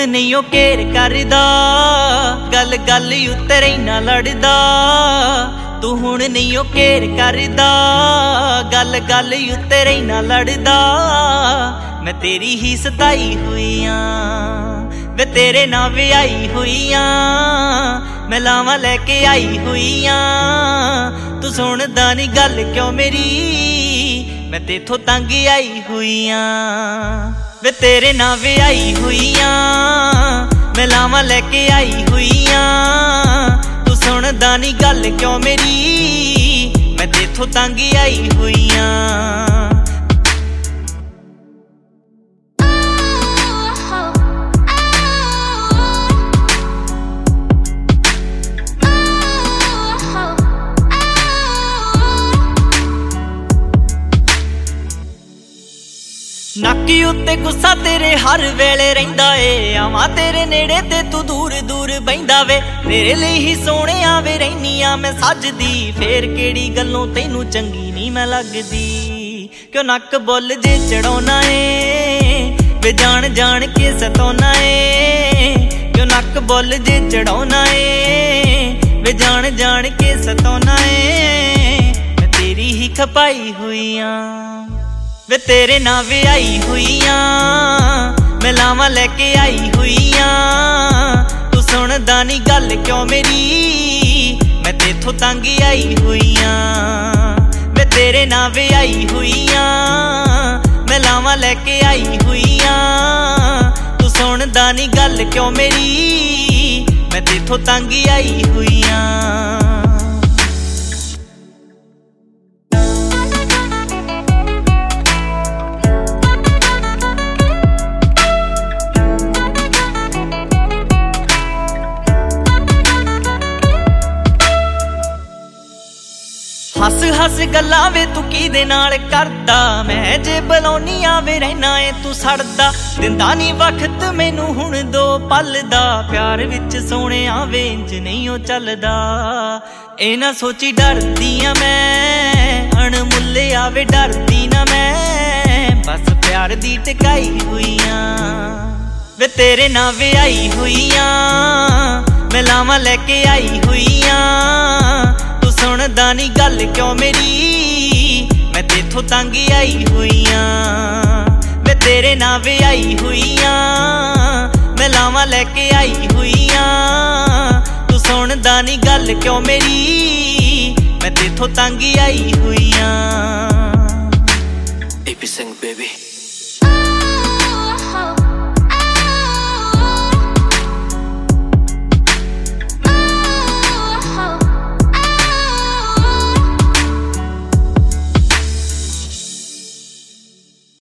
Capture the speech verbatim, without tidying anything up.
नहीं ओ घेर करदा, गल गल उत्ते ना लड़दा। तू हुण नहीं ओ घेर करदा, गल गल उत्ते ना लड़दा। मैं तेरी ही सताई हुई आं, वे तेरे ना विआई हुई आं, मैं लावां लैके आई हुई आं। तू सुणदा नी गल क्यों मेरी, मैं तेथों तंग आई हुई आं। वे तेरे ना विआई हुई आं, मैं लावां लैके आई हुई आं। तू सुणदा नी गल क्यों मेरी, मैं तेथों तंग आई हुई आं। नक्की उत्ते गुस्सा तेरे हर वेले रहिंदा ए, आवां तेरे नेड़े ते तू दूर दूर बहिंदा वे। तेरे लिए ही सोने आवे रहनी आ मैं सजदी, फेर केड़ी गल्लों तैनू चंगी नी मैं लगदी। क्यों नक बुल जे चढ़ाउणा ए, वे जान जान के सताउणा ए। क्यों नक बुल जे चढ़ाउणा ए, वे जान जान के सताउणा ए। मैं तेरी ही खपाई हुई आं, वे तेरे ना विआई हुई आं, मैं लावां लैके आई हुई आं। तू सुणदा नी गल क्यों मेरी, मैं तेथों तंग आई हुई आं। वे तेरे ना विआई हुई आं, मैं लावां लैके आई हुई आं। तू सुणदा नी गल क्यों मेरी, मैं तेथों तंग आई हुई आं। हस हस गल्लां वे तू किदे नाल करदा, मैं जे बलौनी आवे रहना ए तू सड़दा। दिंदा नी वक्त मैनू हुण दो पल दा, प्यार विच सोने आवे इंज नहीं ओ चलदा। ए ना सोची डरदी आ मैं, अणमुल्ले आवे डरदी ना मैं, बस प्यार दी टिकाई हुई आं। वे तेरे ना विआई हुई आं, मैं लावां लैके आई हुई आं। सुणदा नी गल क्यों मेरी, मैं तेथों तंग आई हुई आं। वे तेरे ना विआई हुई आं, मैं लावां लैके आई हुई आं। तू सुणदा नी गल क्यों मेरी, मैं तेथों तंग आई हुई आं। A P Singh baby।